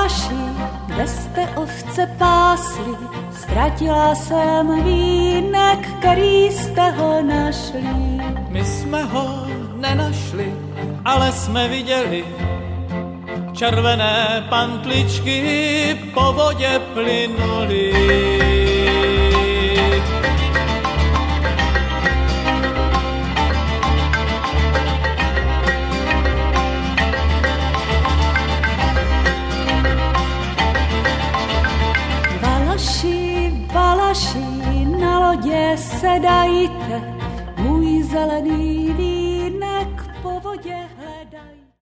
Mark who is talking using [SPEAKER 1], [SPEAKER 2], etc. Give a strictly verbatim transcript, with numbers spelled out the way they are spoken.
[SPEAKER 1] Valaši, kde jste ovce pásli, ztratila jsem vínek, který jste ho našli.
[SPEAKER 2] My jsme ho nenašli, ale jsme viděli červené pantličky po vodě plynuly.
[SPEAKER 1] Valaši, Valaši, na lodě sedajte, můj zelený vínek po vodě